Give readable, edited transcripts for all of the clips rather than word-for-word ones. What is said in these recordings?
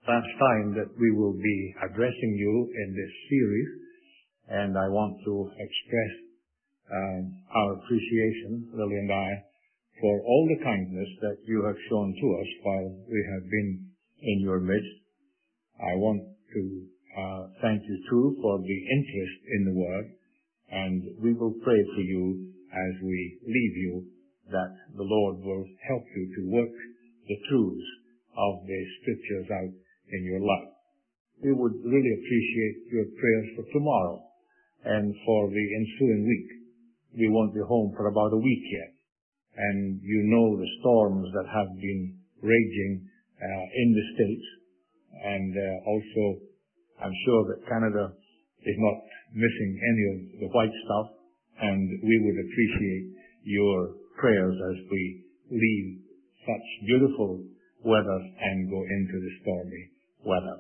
last time that we will be addressing you in this series, and I want to express our appreciation, Lily and I, for all the kindness that you have shown to us while we have been in your midst. I want to thank you too for the interest in the Word, and we will pray for you as we leave you that the Lord will help you to work the truths of the Scriptures out in your life. We would really appreciate your prayers for tomorrow and for the ensuing week. We won't be home for about a week yet. And you know the storms that have been raging in the States. And also, I'm sure that Canada is not missing any of the white stuff. And we would appreciate your prayers as we leave such beautiful weather and go into the stormy weather.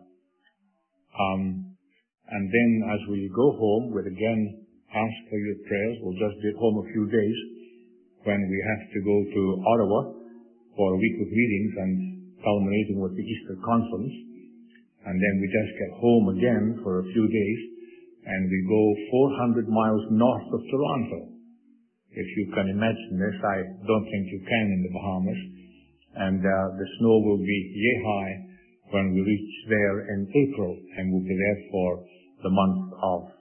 And then as we go home, we'll again ask for your prayers. We'll just be at home a few days when we have to go to Ottawa for a week of meetings and culminating with the Easter Conference. And then we just get home again for a few days and we go 400 miles north of Toronto. If you can imagine this, I don't think you can in the Bahamas. And the snow will be yay high when we reach there in April, and we'll be there for the month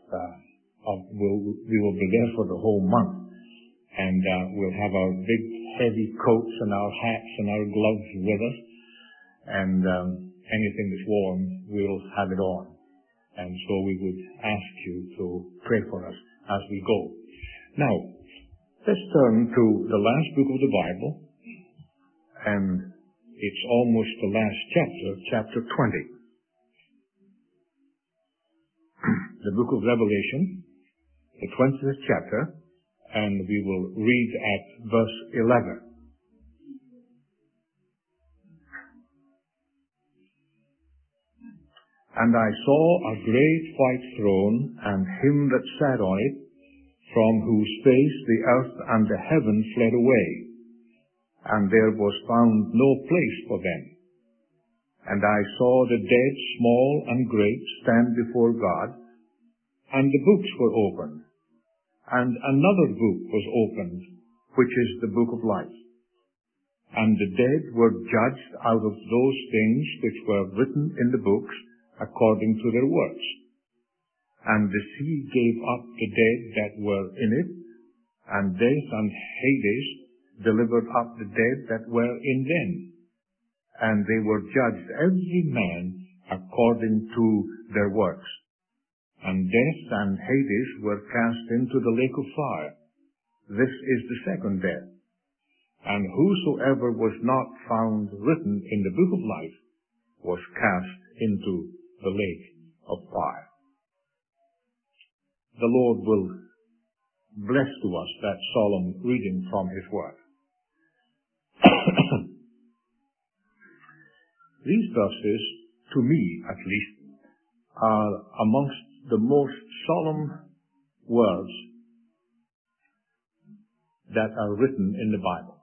we will be there for the whole month. And we'll have our big heavy coats and our hats and our gloves with us. And anything that's warm, we'll have it on. And so we would ask you to pray for us as we go. Now, let's turn to the last book of the Bible. And it's almost the last chapter 20. The book of Revelation, the 20th chapter, and we will read at verse 11. And I saw a great white throne, and him that sat on it, from whose face the earth and the heaven fled away, and there was found no place for them. And I saw the dead, small and great, stand before God, and the books were opened. And another book was opened, which is the book of life. And the dead were judged out of those things which were written in the books according to their works. And the sea gave up the dead that were in it, and death and Hades delivered up the dead that were in them. And they were judged every man according to their works. And death and Hades were cast into the lake of fire. This is the second death. And whosoever was not found written in the book of life was cast into the lake of fire. The Lord will bless to us that solemn reading from His Word. These verses, to me at least, are amongst the most solemn words that are written in the Bible.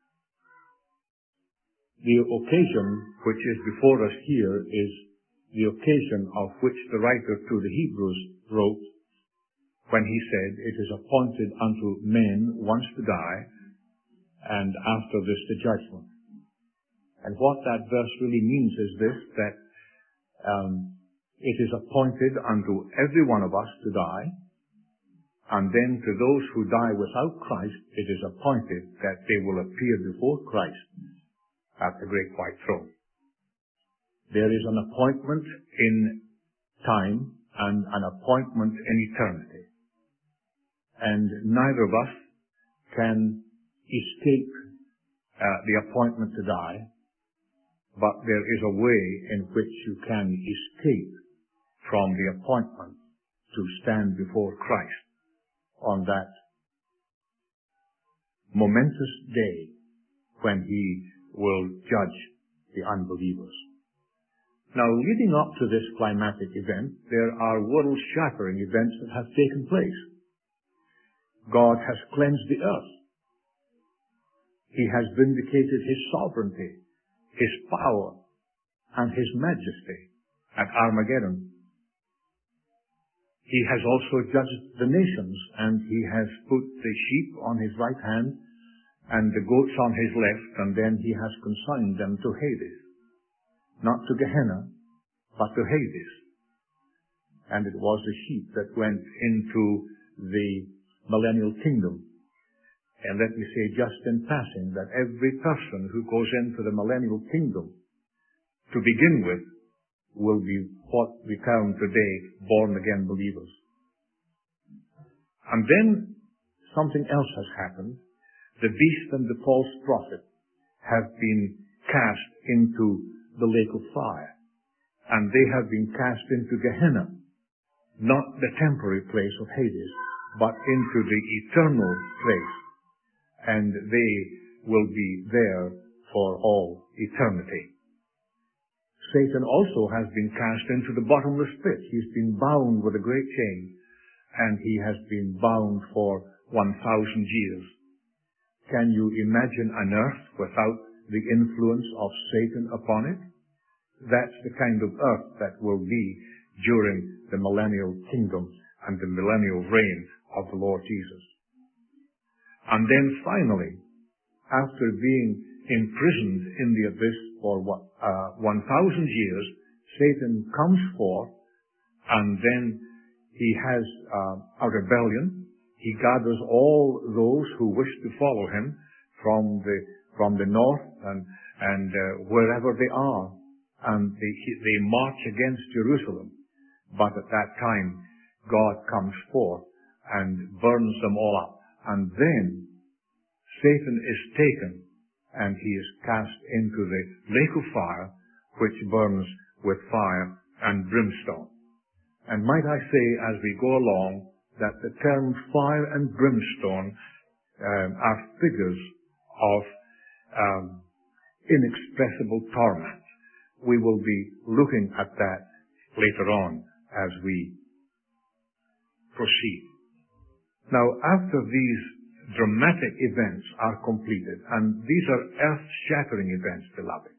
The occasion which is before us here is the occasion of which the writer to the Hebrews wrote when he said, "It is appointed unto men once to die, and after this the judgment." And what that verse really means is this, that it is appointed unto every one of us to die, and then to those who die without Christ, it is appointed that they will appear before Christ at the great white throne. There is an appointment in time and an appointment in eternity. And neither of us can escape the appointment to die, but there is a way in which you can escape from the appointment to stand before Christ on that momentous day when He will judge the unbelievers. Now, leading up to this climatic event, there are world-shattering events that have taken place. God has cleansed the earth. He has vindicated His sovereignty, His power, and His majesty at Armageddon. He has also judged the nations, and He has put the sheep on His right hand and the goats on His left, and then He has consigned them to Hades. Not to Gehenna, but to Hades. And it was the sheep that went into the millennial kingdom. And let me say just in passing that every person who goes into the millennial kingdom, to begin with, will be what we term today born-again believers. And then something else has happened. The beast and the false prophet have been cast into the lake of fire. And they have been cast into Gehenna, not the temporary place of Hades, but into the eternal place. And they will be there for all eternity. Satan also has been cast into the bottomless pit. He's been bound with a great chain, and he has been bound for 1,000 years. Can you imagine an earth without the influence of Satan upon it? That's the kind of earth that will be during the millennial kingdom and the millennial reign of the Lord Jesus. And then finally, after being imprisoned in the abyss for 1,000 years, Satan comes forth, and then he has a rebellion. He gathers all those who wish to follow him from the north and wherever they are, and they march against Jerusalem. But at that time, God comes forth and burns them all up. And then Satan is taken, and he is cast into the lake of fire, which burns with fire and brimstone. And might I say, as we go along, that the term fire and brimstone are figures of inexpressible torment. We will be looking at that later on as we proceed. Now, after these dramatic events are completed, and these are earth-shattering events, beloved,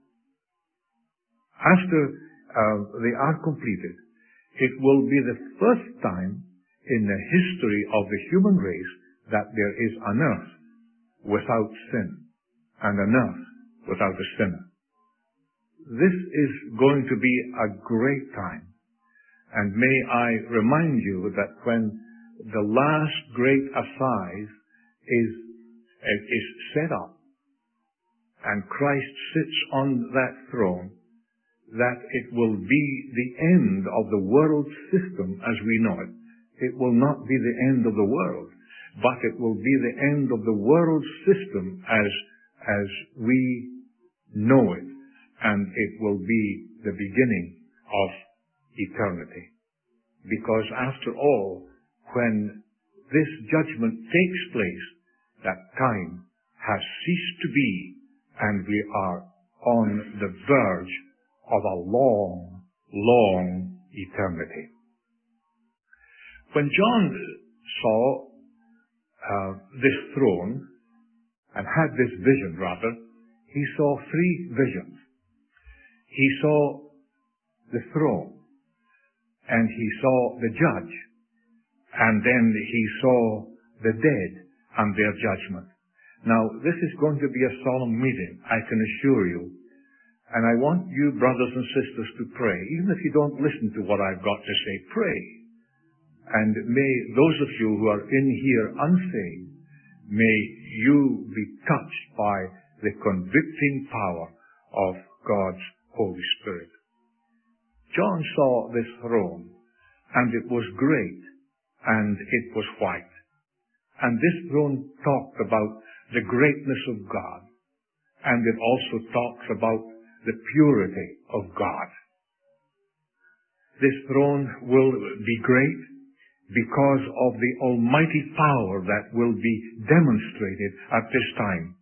after they are completed, it will be the first time in the history of the human race that there is an earth without sin and an earth without a sinner. This is going to be a great time. And may I remind you that when the last great assize is set up and Christ sits on that throne, that it will be the end of the world system as we know it. It will not be the end of the world, but it will be the end of the world system as we know it, and it will be the beginning of eternity. Because after all, when this judgment takes place, that time has ceased to be, and we are on the verge of a long, long eternity. When John saw this throne, and had this vision rather, he saw three visions. He saw the throne, and he saw the judge, and then he saw the dead and their judgment. Now, this is going to be a solemn meeting, I can assure you. And I want you, brothers and sisters, to pray. Even if you don't listen to what I've got to say, pray. And may those of you who are in here unsaved, may you be touched by the convicting power of God's Holy Spirit. John saw this throne, and it was great, and it was white. And this throne talked about the greatness of God, and it also talks about the purity of God. This throne will be great because of the almighty power that will be demonstrated at this time.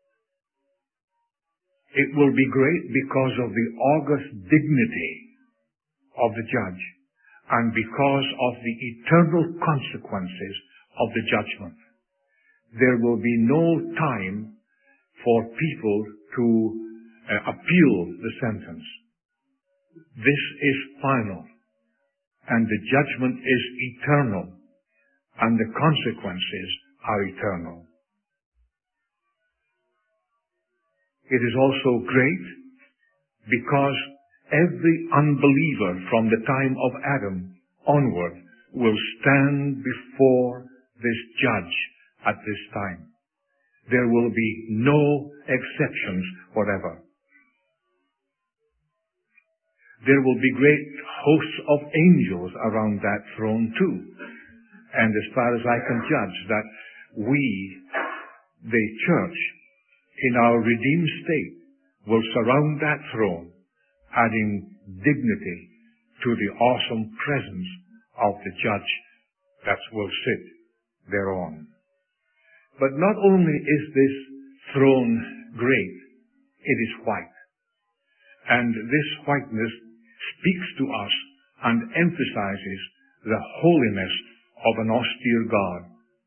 It will be great because of the august dignity of the judge and because of the eternal consequences of the judgment. There will be no time for people to appeal the sentence. This is final, and the judgment is eternal, and the consequences are eternal. It is also great because every unbeliever from the time of Adam onward will stand before this judge at this time. There will be no exceptions whatever. There will be great hosts of angels around that throne too. And as far as I can judge, that we, the church, in our redeemed state, will surround that throne, adding dignity to the awesome presence of the judge that will sit thereon. But not only is this throne great, it is white. And this whiteness speaks to us and emphasizes the holiness of an austere God.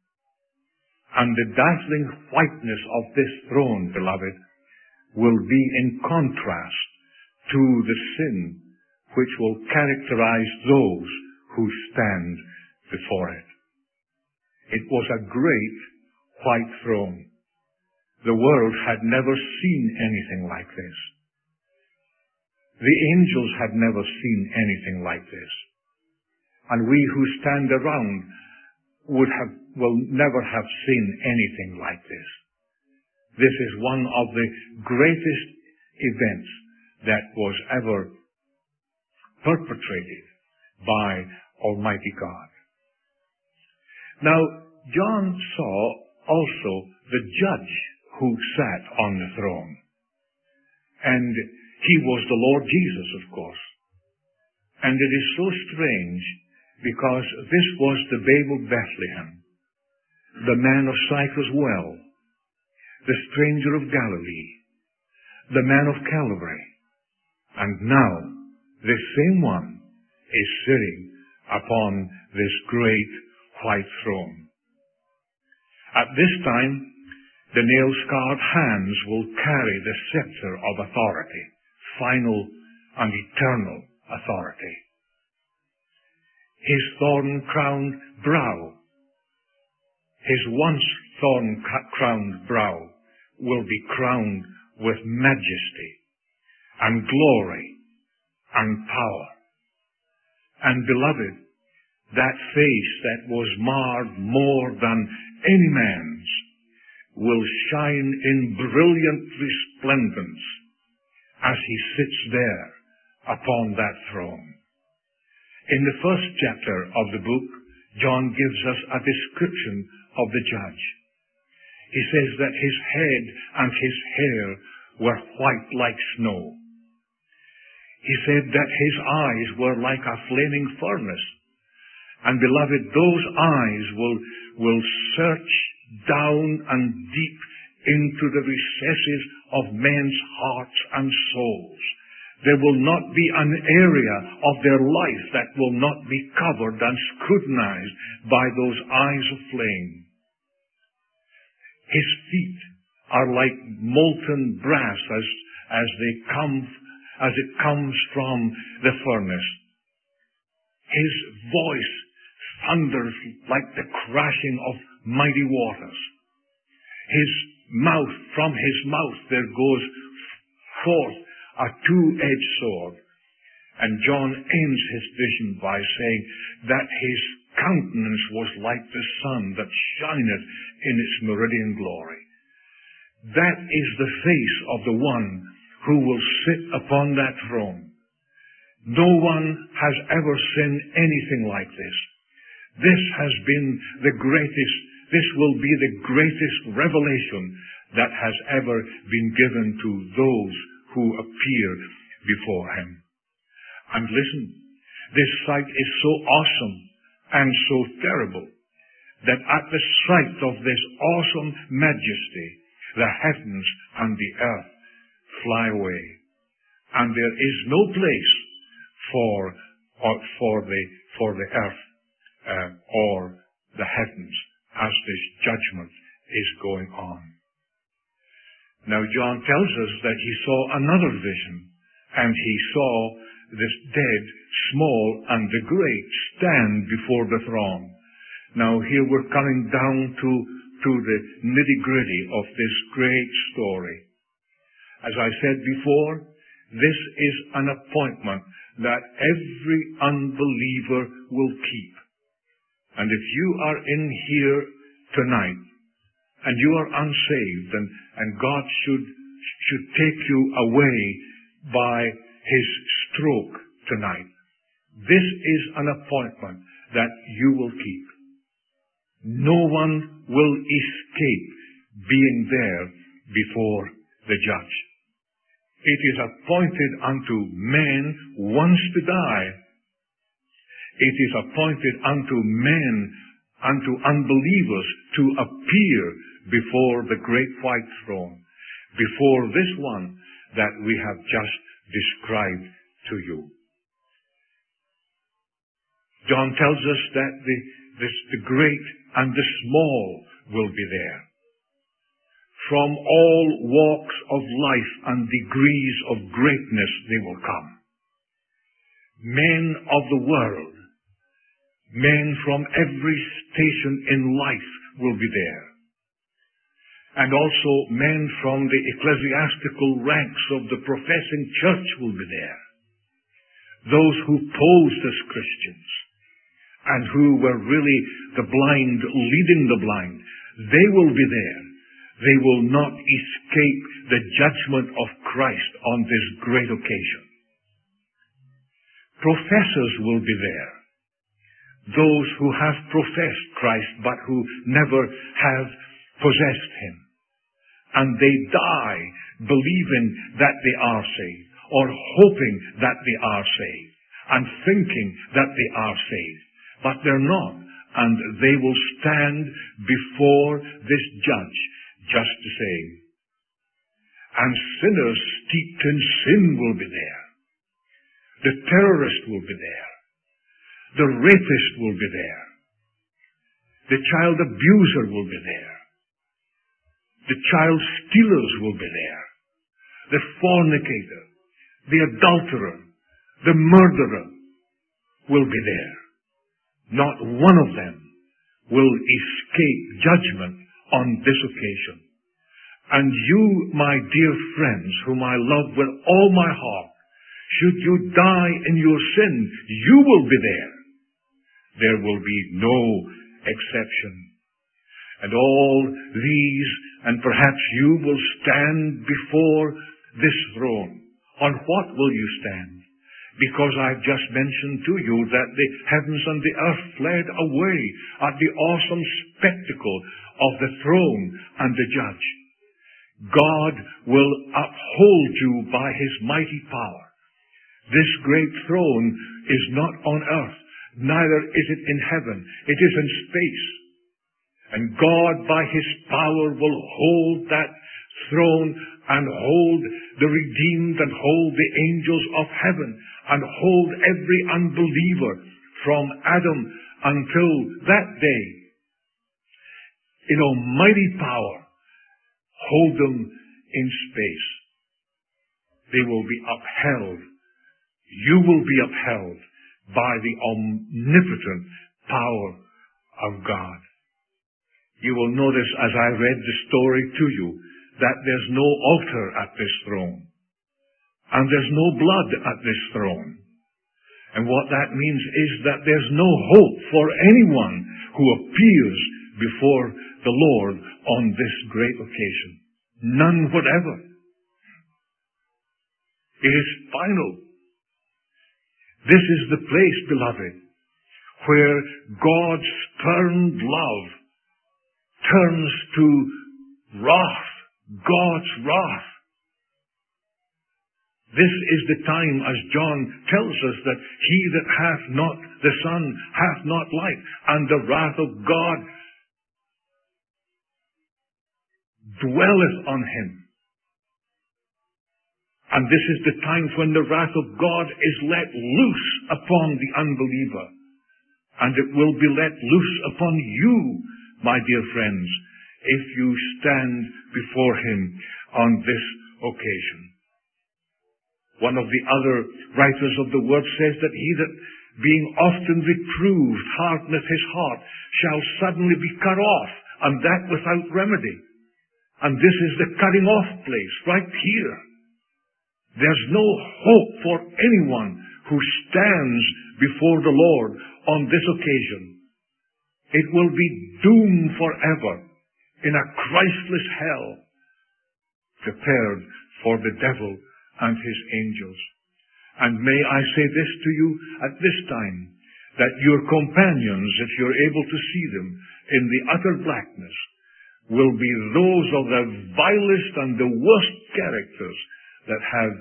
And the dazzling whiteness of this throne, beloved, will be in contrast to the sin which will characterize those who stand before it. It was a great white throne. The world had never seen anything like this. The angels had never seen anything like this. And we who stand around will never have seen anything like this. This is one of the greatest events that was ever perpetrated by Almighty God. Now, John saw also the judge who sat on the throne. And he was the Lord Jesus, of course. And it is so strange because this was the babe of Bethlehem, the man of Cyprus well, the stranger of Galilee, the man of Calvary. And now, this same one is sitting upon this great white throne. At this time, the nail-scarred hands will carry the scepter of authority, final and eternal authority. His thorn-crowned brow, his once thorn-crowned brow, will be crowned with majesty and glory and power. And beloved, that face that was marred more than any man's will shine in brilliant resplendence as he sits there upon that throne. In the first chapter of the book, John gives us a description of the judge. He says that his head and his hair were white like snow. He said that his eyes were like a flaming furnace. And beloved, those eyes will search down and deep into the recesses of men's hearts and souls. There will not be an area of their life that will not be covered and scrutinized by those eyes of flame. His feet are like molten brass as it comes from the furnace. His voice thunders like the crashing of mighty waters. From his mouth there goes forth a two-edged sword. And John ends his vision by saying that his countenance was like the sun that shineth in its meridian glory. That is the face of the one who will sit upon that throne. No one has ever seen anything like this. This will be the greatest revelation that has ever been given to those who appear before him. And listen, this sight is so awesome and so terrible that at the sight of this awesome majesty, the heavens and the earth fly away. And there is no place for the earth or the heavens as this judgment is going on. Now John tells us that he saw another vision, and he saw this dead, small, and the great stand before the throne. Now here we're coming down to the nitty-gritty of this great story. As I said before, this is an appointment that every unbeliever will keep. And if you are in here tonight, and you are unsaved, and God should take you away by His stroke tonight, this is an appointment that you will keep. No one will escape being there before the judge. It is appointed unto men once to die. It is appointed unto men, unto unbelievers, to appear before the great white throne, before this one that we have just described to you. John tells us that the great and the small will be there. From all walks of life and degrees of greatness they will come. Men of the world, men from every station in life will be there. And also men from the ecclesiastical ranks of the professing church will be there. Those who posed as Christians and who were really the blind leading the blind, they will be there. They will not escape the judgment of Christ on this great occasion. Professors will be there. Those who have professed Christ but who never have possessed Him. And they die believing that they are saved, or hoping that they are saved, and thinking that they are saved. But they're not. And they will stand before this judge just the same. And sinners steeped in sin will be there. The terrorist will be there. The rapist will be there. The child abuser will be there. The child stealers will be there. The fornicator, the adulterer, the murderer will be there. Not one of them will escape judgment on this occasion. And you, my dear friends, whom I love with all my heart, should you die in your sin, you will be there. There will be no exception. And all these, and perhaps you will stand before this throne. On what will you stand? Because I've just mentioned to you that the heavens and the earth fled away at the awesome spectacle of the throne and the judge. God will uphold you by His mighty power. This great throne is not on earth, neither is it in heaven. It is in space. And God by His power will hold that throne and hold the redeemed and hold the angels of heaven and hold every unbeliever from Adam until that day. In almighty power, hold them in space. They will be upheld. You will be upheld by the omnipotent power of God. You will notice as I read the story to you that there's no altar at this throne. And there's no blood at this throne. And what that means is that there's no hope for anyone who appears before the Lord on this great occasion. None whatever. It is final. This is the place, beloved, where God's spurned love turns to wrath, God's wrath. This is the time, as John tells us, that he that hath not the Son hath not life, and the wrath of God dwelleth on him. And this is the time when the wrath of God is let loose upon the unbeliever. And it will be let loose upon you, my dear friends, if you stand before Him on this occasion. One of the other writers of the word says that he that being often reproved hardeneth his heart shall suddenly be cut off, and that without remedy. And this is the cutting off place right here. There's no hope for anyone who stands before the Lord on this occasion. It will be doomed forever in a Christless hell prepared for the devil and his angels. And may I say this to you at this time, that your companions, if you're able to see them in the utter blackness, will be those of the vilest and the worst characters that have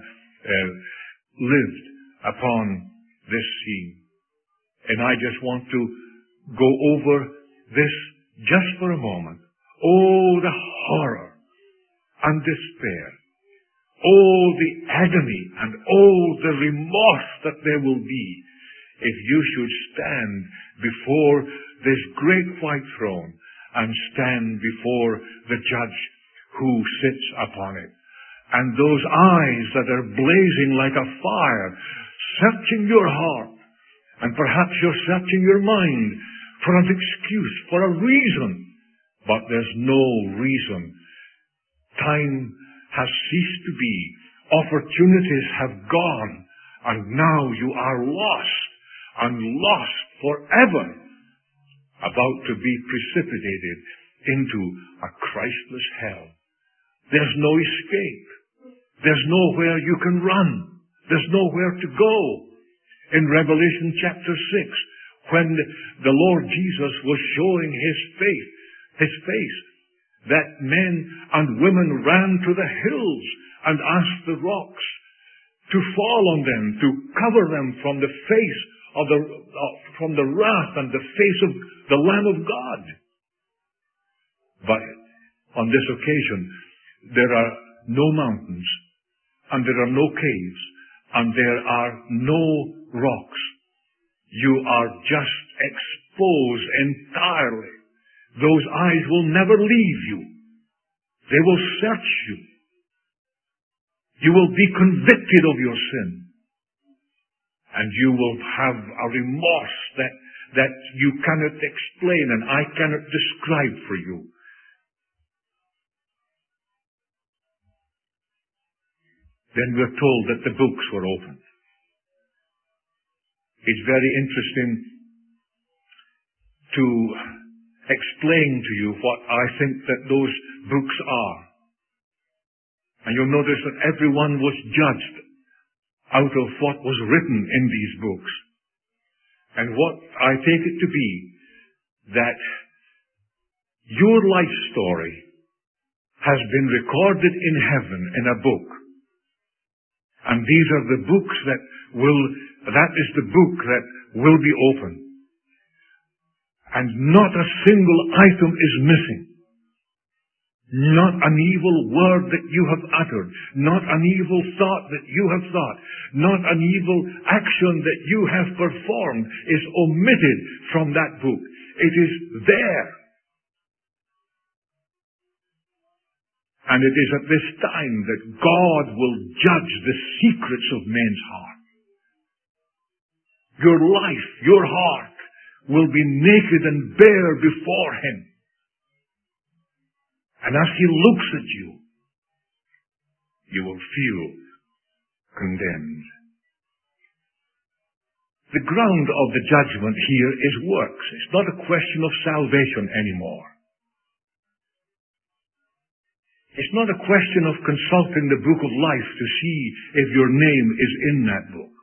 lived upon this scene. And I just want to go over this just for a moment. Oh, the horror and despair. Oh, the agony and oh, the remorse that there will be if you should stand before this great white throne and stand before the judge who sits upon it. And those eyes that are blazing like a fire, searching your heart, and perhaps you're searching your mind for an excuse, for a reason. But there's no reason. Time has ceased to be. Opportunities have gone. And now you are lost, and lost forever, about to be precipitated into a Christless hell. There's no escape. There's nowhere you can run. There's nowhere to go. In Revelation chapter 6, when the Lord Jesus was showing his face, that men and women ran to the hills and asked the rocks to fall on them, to cover them from the face of from the wrath and the face of the Lamb of God. But on this occasion, there are no mountains, and there are no caves, and there are no rocks. You are just exposed entirely. Those eyes will never leave you. They will search you. You will be convicted of your sin. And you will have a remorse that you cannot explain and I cannot describe for you. Then we're told that the books were opened. It's very interesting to explain to you what I think that those books are. And you'll notice that everyone was judged out of what was written in these books. And what I take it to be, that your life story has been recorded in heaven in a book. And these are the books that is the book that will be opened. And not a single item is missing. Not an evil word that you have uttered. Not an evil thought that you have thought. Not an evil action that you have performed is omitted from that book. It is there. And it is at this time that God will judge the secrets of men's heart. Your life, your heart, will be naked and bare before Him. And as He looks at you, you will feel condemned. The ground of the judgment here is works. It's not a question of salvation anymore. It's not a question of consulting the book of life to see if your name is in that book.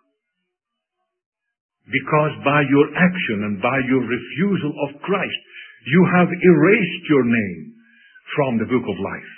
Because by your action and by your refusal of Christ, you have erased your name from the book of life.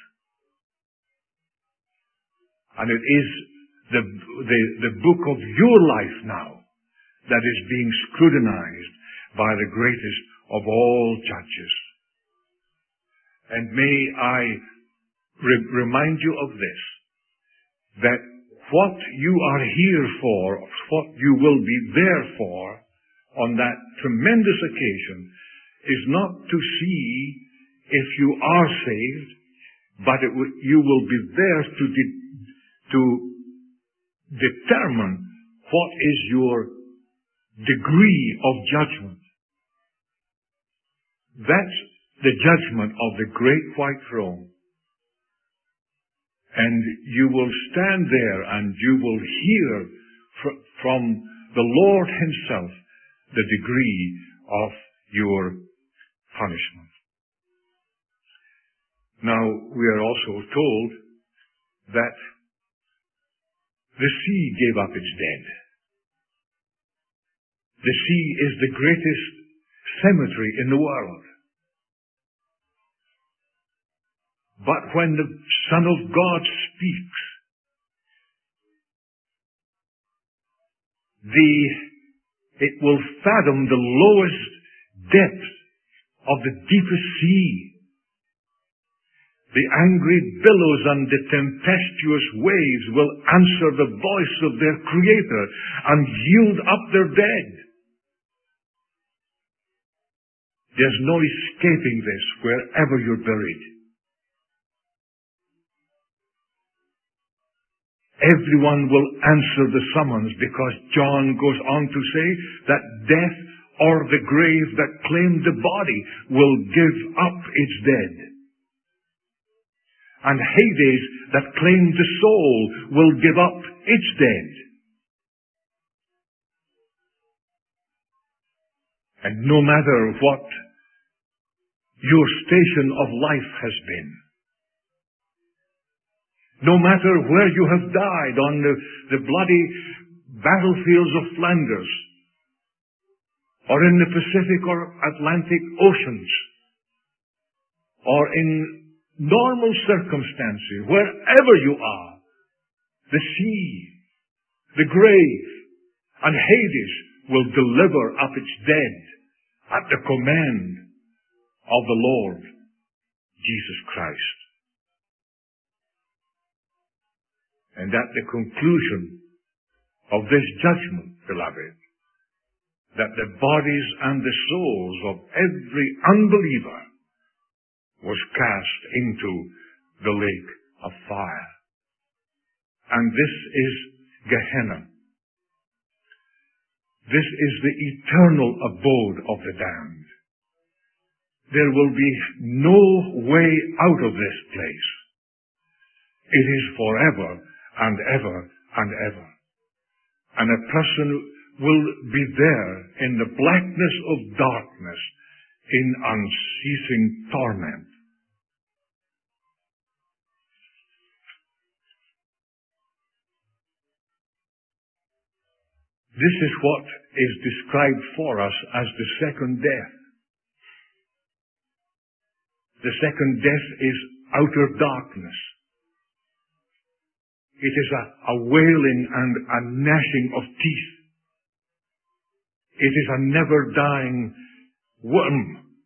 And it is the book of your life now that is being scrutinized by the greatest of all judges. And may I remind you of this, that what you are here for, what you will be there for on that tremendous occasion, is not to see if you are saved, but you will be there to determine what is your degree of judgment. That's the judgment of the great white throne. And you will stand there and you will hear from the Lord himself the degree of your punishment. Now, we are also told that the sea gave up its dead. The sea is the greatest cemetery in the world. But when the Son of God speaks, it will fathom the lowest depths of the deepest sea. The angry billows and the tempestuous waves will answer the voice of their Creator and yield up their dead. There's no escaping this wherever you're buried. Everyone will answer the summons, because John goes on to say that death or the grave that claimed the body will give up its dead. And Hades that claimed the soul will give up its dead. And no matter what your station of life has been, no matter where you have died on the bloody battlefields of Flanders, or in the Pacific or Atlantic Oceans, or in normal circumstances, wherever you are, the sea, the grave, and Hades will deliver up its dead at the command of the Lord Jesus Christ. And at the conclusion of this judgment, beloved, that the bodies and the souls of every unbeliever was cast into the lake of fire. And this is Gehenna. This is the eternal abode of the damned. There will be no way out of this place. It is forever and ever and ever. And a person will be there in the blackness of darkness in unceasing torment. This is what is described for us as the second death. The second death is outer darkness. It is a wailing and a gnashing of teeth. It is a never-dying worm.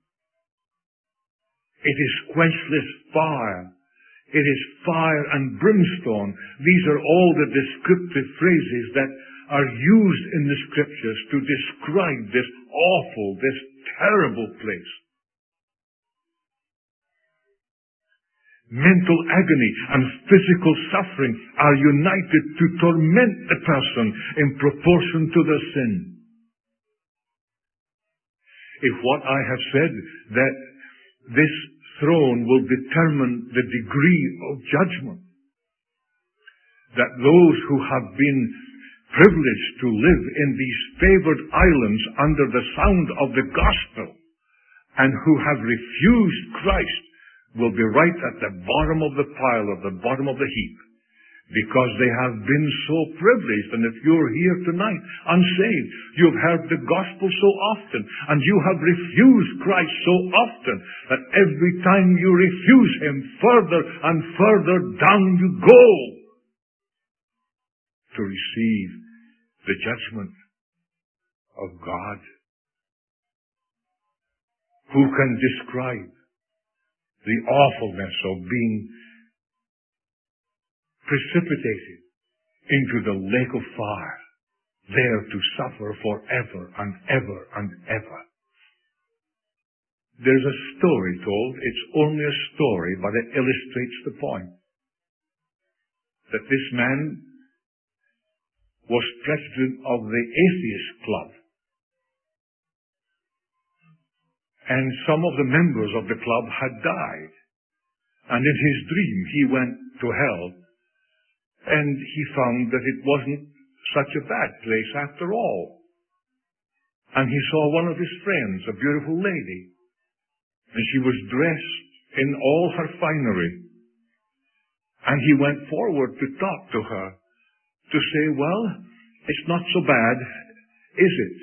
It is quenchless fire. It is fire and brimstone. These are all the descriptive phrases that are used in the Scriptures to describe this awful, this terrible place. Mental agony and physical suffering are united to torment the person in proportion to their sin. If what I have said, that this throne will determine the degree of judgment, that those who have been privileged to live in these favored islands under the sound of the gospel and who have refused Christ will be right at the bottom of the pile, or the bottom of the heap, because they have been so privileged. And if you're here tonight unsaved, you've heard the gospel so often, and you have refused Christ so often, that every time you refuse Him, further and further down you go to receive the judgment of God. Who can describe the awfulness of being precipitated into the lake of fire, there to suffer forever and ever and ever? There's a story told. It's only a story, but it illustrates the point. That this man was president of the Atheist Club. And some of the members of the club had died. And in his dream, he went to hell. And he found that it wasn't such a bad place after all. And he saw one of his friends, a beautiful lady. And she was dressed in all her finery. And he went forward to talk to her, to say, well, it's not so bad, is it?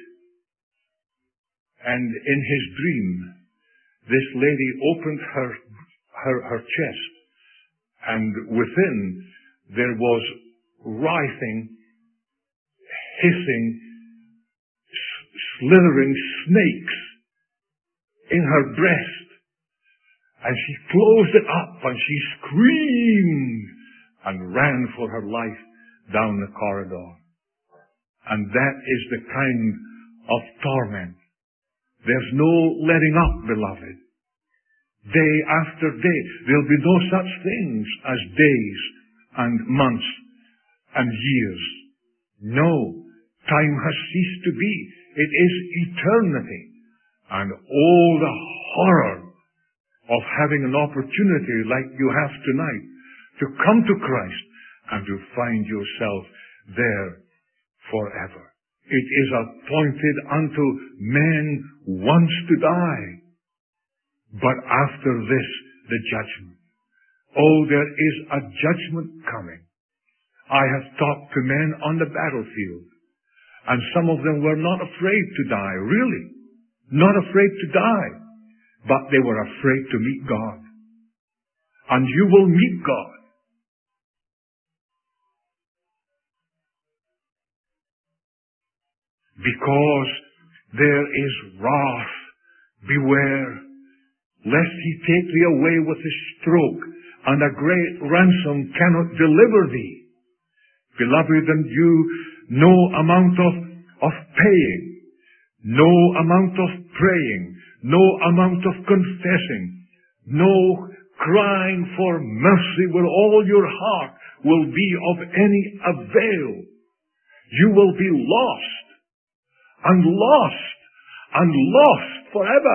And in his dream, this lady opened her chest, and within there was writhing, hissing, slithering snakes in her breast. And she closed it up and she screamed and ran for her life down the corridor. And that is the kind of torment. There's no letting up, beloved. Day after day, there'll be no such things as days and months and years. No, time has ceased to be. It is eternity. And all the horror of having an opportunity like you have tonight to come to Christ and to find yourself there forever. It is appointed unto men once to die, but after this, the judgment. Oh, there is a judgment coming. I have talked to men on the battlefield, and some of them were not afraid to die, really. Not afraid to die, but they were afraid to meet God. And you will meet God. Because there is wrath. Beware, lest he take thee away with a stroke, and a great ransom cannot deliver thee. Beloved, and you, no amount of paying, no amount of praying, no amount of confessing, no crying for mercy with all your heart will be of any avail. You will be lost, and lost, and lost forever.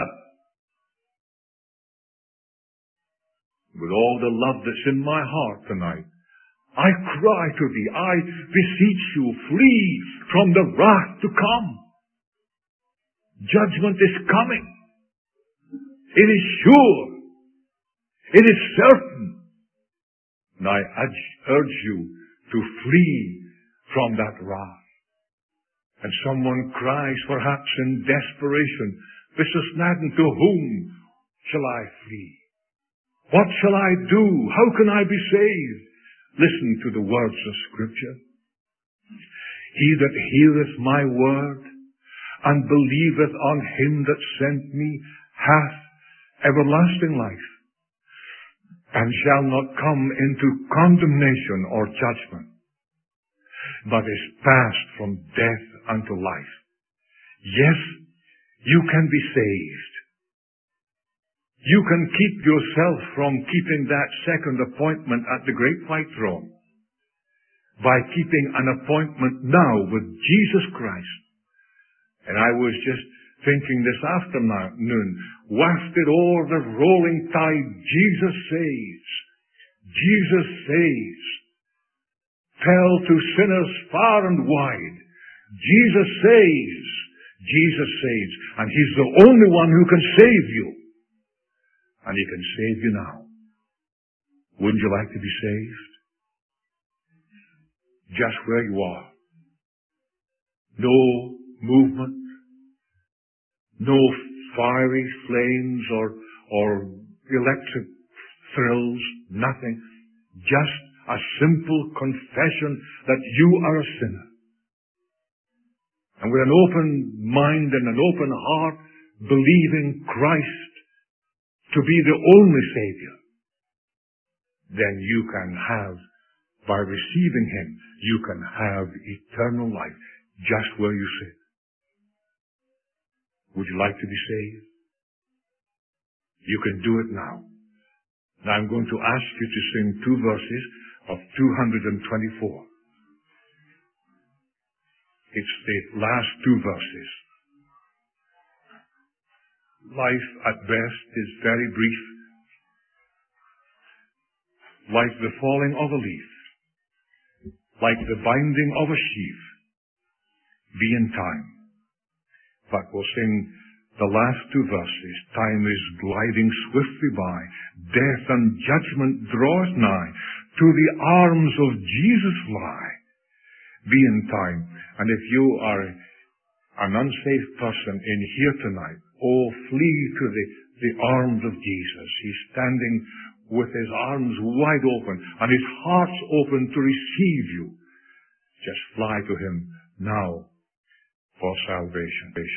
With all the love that's in my heart tonight, I cry to thee, I beseech you, flee from the wrath to come. Judgment is coming. It is sure. It is certain. And I urge you to flee from that wrath. And someone cries, perhaps in desperation, Mr. Snadden, to whom shall I flee? What shall I do? How can I be saved? Listen to the words of Scripture. He that heareth my word and believeth on him that sent me hath everlasting life, and shall not come into condemnation or judgment, but is passed from death unto life. Yes, you can be saved. You can keep yourself from keeping that second appointment at the great white throne by keeping an appointment now with Jesus Christ. And I was just thinking this afternoon, wafted o'er the rolling tide, Jesus saves. Jesus saves. Tell to sinners far and wide, Jesus saves. Jesus saves. And He's the only one who can save you. And He can save you now. Wouldn't you like to be saved? Just where you are. No movement. No fiery flames or electric thrills. Nothing. Just a simple confession that you are a sinner. And with an open mind and an open heart, believing Christ to be the only Savior, then you can have, by receiving Him, you can have eternal life just where you sit. Would you like to be saved? You can do it now. Now I'm going to ask you to sing two verses of 224. It's the last two verses. Life at best is very brief, like the falling of a leaf, like the binding of a sheaf. Be in time. But we'll sing the last two verses. Time is gliding swiftly by. Death and judgment draweth nigh. To the arms of Jesus fly. Be in time. And if you are an unsaved person in here tonight, flee to the arms of Jesus. He's standing with his arms wide open and his heart's open to receive you. Just fly to him now for salvation.